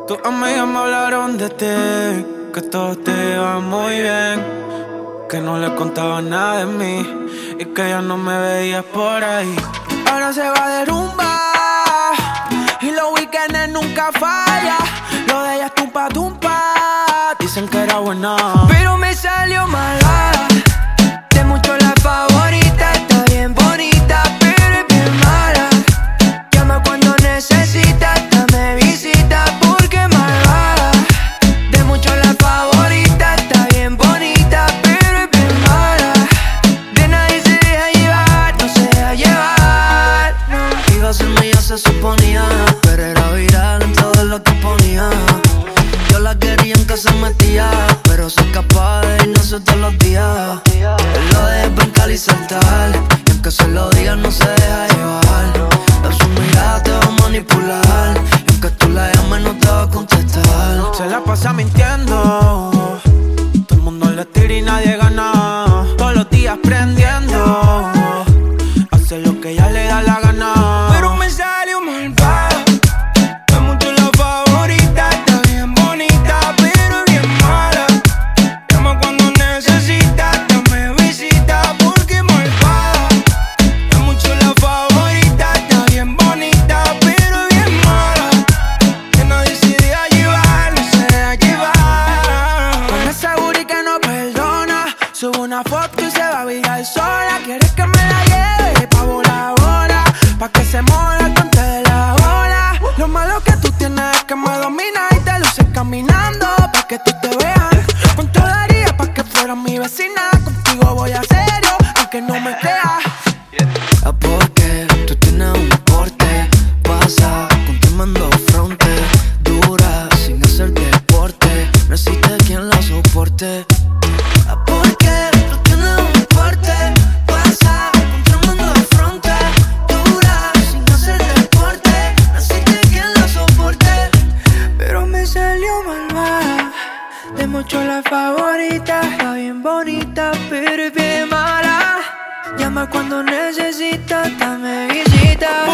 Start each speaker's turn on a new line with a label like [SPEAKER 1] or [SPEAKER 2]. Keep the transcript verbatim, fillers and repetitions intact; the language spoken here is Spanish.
[SPEAKER 1] Tus amigas me hablaron de ti, que todo te iba muy bien, que no le contaba nada de mí y que ya no me veías por ahí. Ahora se va de rumba y los weekends nunca falla. Lo de ella es tumpa tumpa, dicen que era buena,
[SPEAKER 2] pero me salió malvada. De mucho la favorita, está bien bonita, pero es bien mala. Llama cuando necesita, hasta me visita porque es malvada. De mucho la favorita, está bien bonita, pero es bien mala. De nadie se deja llevar, no se deja llevar, no.
[SPEAKER 3] Iba a ser mía, se suponía, pero era viral en todo lo que ponía. Yo la quería en que se metía, pero se escapaba de irnos todos los días. Él lo deja brincar y saltar, y aunque se lo digas no se deja llevar. A su mirada te va a manipular, y aunque tú la llames no te va a contestar.
[SPEAKER 1] se la pasa mintiendo. Todo el mundo le tira y nadie gana. Todos los días prendiendo, hace lo que ella le da la gana.
[SPEAKER 2] Pero me salió malvada. Es mucho la favorita, está bien bonita, pero es bien mala. Llama cuando necesita, hasta me visita porque es malvada. Es mucho la favorita, está bien bonita, pero es bien mala. Que nadie se deja llevar, no se deja llevar.
[SPEAKER 1] Con esa booty que no perdona, sube una foto y se va a virar sola. Quieres que me la lleve pa' volar ahora, pa' que se moja el conte de la ola. Lo malo que tú tienes es que me dominas y te luces caminando pa' que tú te veas. Cuánto daría pa' que fueras mi vecina, contigo voy a serio, aunque no me creas.
[SPEAKER 3] Ah, porque tú tienes un porte, pasa con tu mando fronte, dura sin hacer deporte, no existe quien la soporte. Ah, porque tú tienes un porte, pasa con tu mando fronte, dura sin hacer deporte, no existe quien la soporte.
[SPEAKER 2] Pero me salió malvada. De mucho la favorita, está bien bonita, pero es bien mala. Llama cuando necesita, hasta me visita.